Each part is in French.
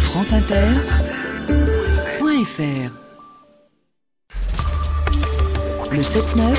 franceinter.fr. Le 7-9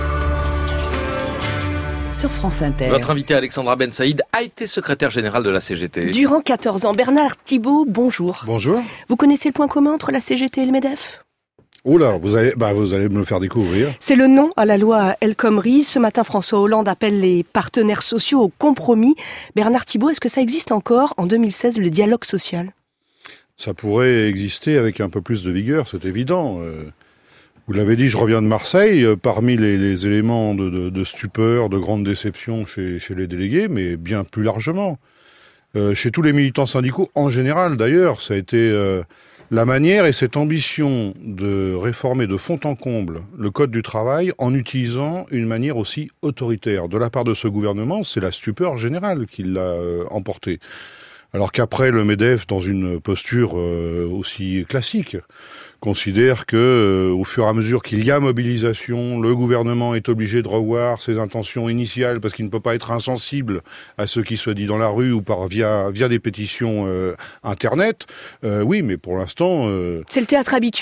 sur France Inter. Votre invité Alexandra Ben Saïd a été secrétaire générale de la CGT. Durant 14 ans. Bernard Thibault, bonjour. Bonjour. Vous connaissez le point commun entre la CGT et le MEDEF ? Oula, vous allez me le faire découvrir. C'est le non à la loi El Khomri. Ce matin, François Hollande appelle les partenaires sociaux au compromis. Bernard Thibault, est-ce que ça existe encore en 2016, le dialogue social ? Ça pourrait exister avec un peu plus de vigueur, c'est évident. Vous l'avez dit, je reviens de Marseille. Parmi les éléments de stupeur, de grande déception chez les délégués, mais bien plus largement, chez tous les militants syndicaux, en général d'ailleurs, ça a été la manière et cette ambition de réformer de fond en comble le Code du travail en utilisant une manière aussi autoritaire. De la part de ce gouvernement, c'est la stupeur générale qui l'a emporté. Alors qu'après, le MEDEF, dans une posture aussi classique, considère que, au fur et à mesure qu'il y a mobilisation, le gouvernement est obligé de revoir ses intentions initiales parce qu'il ne peut pas être insensible à ce qui se dit dans la rue ou via des pétitions Internet. Oui, mais pour l'instant... C'est le théâtre habituel ?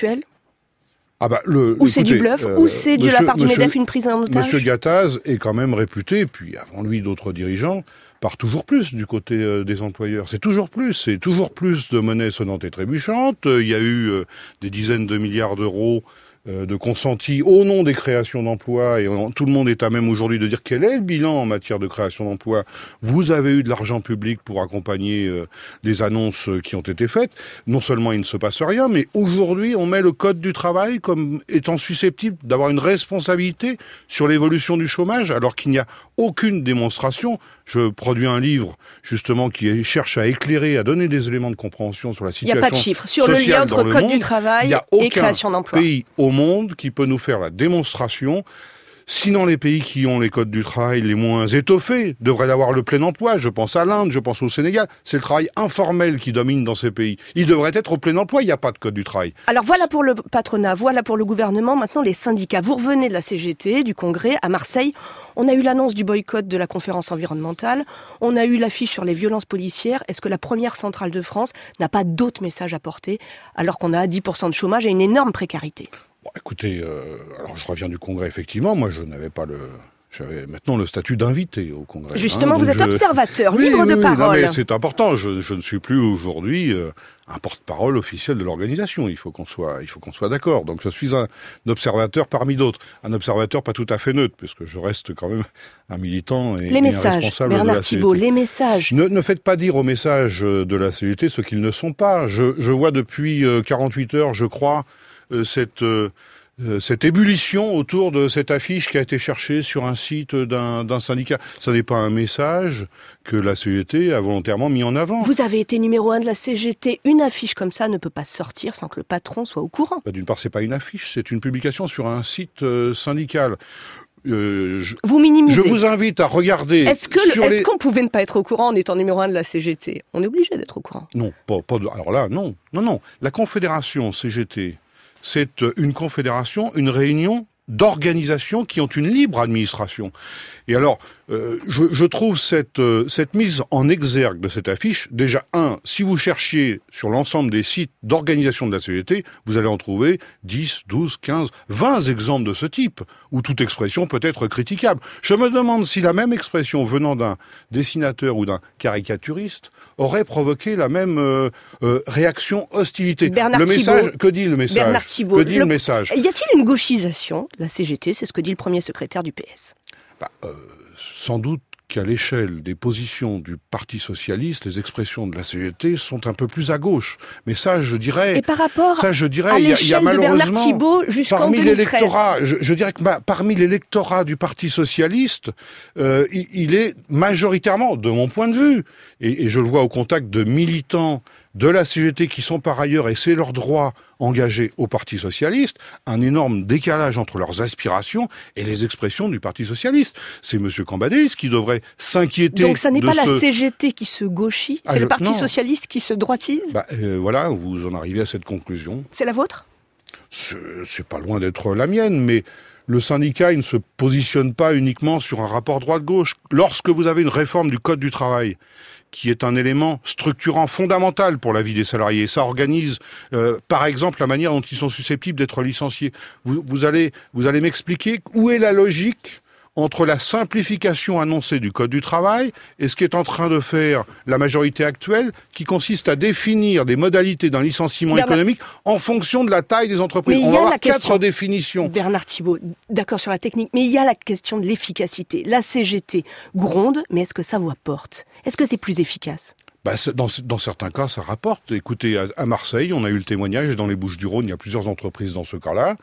Ou c'est du bluff, ou c'est de la part du MEDEF une prise en otage. Monsieur Gattaz est quand même réputé, puis avant lui d'autres dirigeants, par toujours plus du côté des employeurs. C'est toujours plus de monnaie sonnante et trébuchante. Il y a eu des dizaines de milliards d'euros de consentis au nom des créations d'emplois, et tout le monde est à même aujourd'hui de dire quel est le bilan en matière de création d'emplois. Vous avez eu de l'argent public pour accompagner les annonces qui ont été faites. Non seulement il ne se passe rien, mais aujourd'hui on met le Code du travail comme étant susceptible d'avoir une responsabilité sur l'évolution du chômage, alors qu'il n'y a aucune démonstration. Je produis un livre, justement, qui cherche à éclairer, à donner des éléments de compréhension sur la situation sociale. Il n'y a pas de chiffres sur le lien entre Code du travail et création d'emplois. Il n'y a aucun pays au monde qui peut nous faire la démonstration. Sinon, les pays qui ont les codes du travail les moins étoffés devraient avoir le plein emploi. Je pense à l'Inde, je pense au Sénégal. C'est le travail informel qui domine dans ces pays. Il devrait être au plein emploi, il n'y a pas de code du travail. Alors voilà pour le patronat, voilà pour le gouvernement. Maintenant, les syndicats. Vous revenez de la CGT, du Congrès, à Marseille. On a eu l'annonce du boycott de la conférence environnementale. On a eu l'affiche sur les violences policières. Est-ce que la première centrale de France n'a pas d'autres messages à porter, alors qu'on a 10% de chômage et une énorme précarité ? Bon, écoutez, alors je reviens du Congrès, effectivement. Moi, j'avais maintenant le statut d'invité au Congrès. Justement, vous êtes observateur, libre de parole. Non, mais c'est important. Je ne suis plus aujourd'hui un porte-parole officiel de l'organisation. Il faut qu'on soit d'accord. Donc, je suis un observateur parmi d'autres. Un observateur pas tout à fait neutre, puisque je reste quand même un militant et un responsable de la CGT. Bernard Thibault, les messages. Ne faites pas dire aux messages de la CGT ce qu'ils ne sont pas. Je vois depuis 48 heures, je crois, cette ébullition autour de cette affiche qui a été cherchée sur un site d'un syndicat. Ça n'est pas un message que la CGT a volontairement mis en avant. Vous avez été numéro 1 de la CGT. Une affiche comme ça ne peut pas sortir sans que le patron soit au courant. D'une part, c'est pas une affiche, c'est une publication sur un site syndical. Vous minimisez. Je vous invite à regarder... Est-ce qu'on pouvait ne pas être au courant en étant numéro 1 de la CGT ? On est obligé d'être au courant. Non, alors là, non. La Confédération CGT... c'est une confédération, une réunion d'organisations qui ont une libre administration. Et alors, je trouve cette mise en exergue de cette affiche, déjà, si vous cherchiez sur l'ensemble des sites d'organisation de la CGT, vous allez en trouver 10, 12, 15, 20 exemples de ce type, où toute expression peut être critiquable. Je me demande si la même expression venant d'un dessinateur ou d'un caricaturiste aurait provoqué la même réaction, hostilité. Que dit le message ? Bernard Thibault, que dit le message ? Y a-t-il une gauchisation de la CGT ? C'est ce que dit le premier secrétaire du PS. Sans doute qu'à l'échelle des positions du Parti socialiste, les expressions de la CGT sont un peu plus à gauche. Mais ça, je dirais... Et par rapport à il y a de Bernard Thibault jusqu'en 2013... Je dirais que parmi l'électorat du Parti socialiste, il est majoritairement, de mon point de vue, et je le vois au contact de militants de la CGT qui sont par ailleurs, et c'est leur droit, engagés au Parti socialiste, un énorme décalage entre leurs aspirations et les expressions du Parti socialiste. C'est M. Cambadélis qui devrait s'inquiéter. Donc ça n'est pas la CGT qui se gauchit, c'est le Parti socialiste qui se droitise ? Voilà, vous en arrivez à cette conclusion. C'est la vôtre ? C'est pas loin d'être la mienne, mais le syndicat, il ne se positionne pas uniquement sur un rapport droite-gauche. Lorsque vous avez une réforme du Code du travail qui est un élément structurant fondamental pour la vie des salariés. Ça organise, par exemple, la manière dont ils sont susceptibles d'être licenciés. Vous allez m'expliquer où est la logique entre la simplification annoncée du Code du travail et ce qu'est en train de faire la majorité actuelle, qui consiste à définir des modalités d'un licenciement économique en fonction de la taille des entreprises. On va avoir 4 définitions. Bernard Thibault, d'accord sur la technique, mais il y a la question de l'efficacité. La CGT gronde, mais est-ce que ça vous apporte ? Est-ce que c'est plus efficace ? Dans certains cas, ça rapporte. Écoutez, à Marseille, on a eu le témoignage, et dans les Bouches-du-Rhône, il y a plusieurs entreprises dans ce cas-là.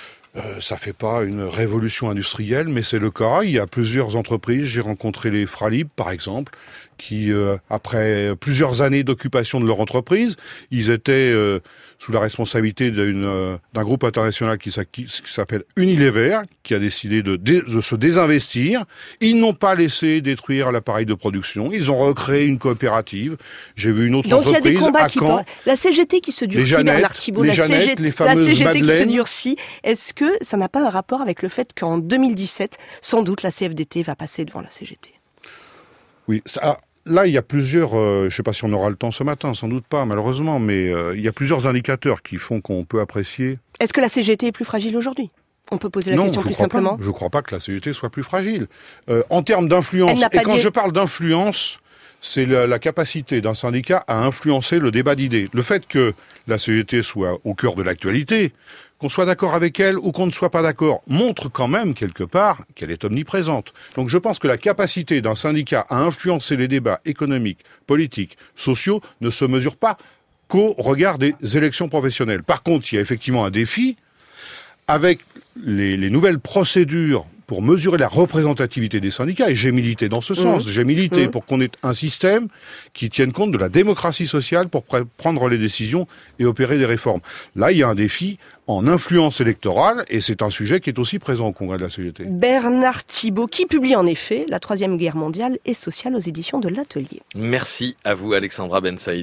Ça fait pas une révolution industrielle, mais c'est le cas. Il y a plusieurs entreprises. J'ai rencontré les Fralib, par exemple, qui, après plusieurs années d'occupation de leur entreprise, ils étaient sous la responsabilité d'un groupe international qui s'appelle Unilever, qui a décidé de se désinvestir. Ils n'ont pas laissé détruire l'appareil de production. Ils ont recréé une coopérative. J'ai vu une autre entreprise à Caen. Donc il y a des combats qui portent. La CGT qui se durcit, Bernard Thibault, la CGT qui se durcit. Est-ce que ça n'a pas un rapport avec le fait qu'en 2017, sans doute, la CFDT va passer devant la CGT ? Oui, là, il y a plusieurs, je ne sais pas si on aura le temps ce matin, sans doute pas, malheureusement, mais il y a plusieurs indicateurs qui font qu'on peut apprécier. Est-ce que la CGT est plus fragile aujourd'hui ? On peut poser la question plus simplement. Je ne crois pas que la CGT soit plus fragile. En termes d'influence, et quand je parle d'influence, c'est la capacité d'un syndicat à influencer le débat d'idées. Le fait que la CGT soit au cœur de l'actualité, qu'on soit d'accord avec elle ou qu'on ne soit pas d'accord, montre quand même quelque part qu'elle est omniprésente. Donc je pense que la capacité d'un syndicat à influencer les débats économiques, politiques, sociaux ne se mesure pas qu'au regard des élections professionnelles. Par contre, il y a effectivement un défi avec les nouvelles procédures pour mesurer la représentativité des syndicats, et j'ai milité dans ce sens. J'ai milité pour qu'on ait un système qui tienne compte de la démocratie sociale pour prendre les décisions et opérer des réformes. Là, il y a un défi en influence électorale, et c'est un sujet qui est aussi présent au Congrès de la CGT. Bernard Thibault, qui publie en effet La Troisième Guerre mondiale et sociale aux éditions de l'Atelier. Merci à vous, Alexandra Ben Saïd.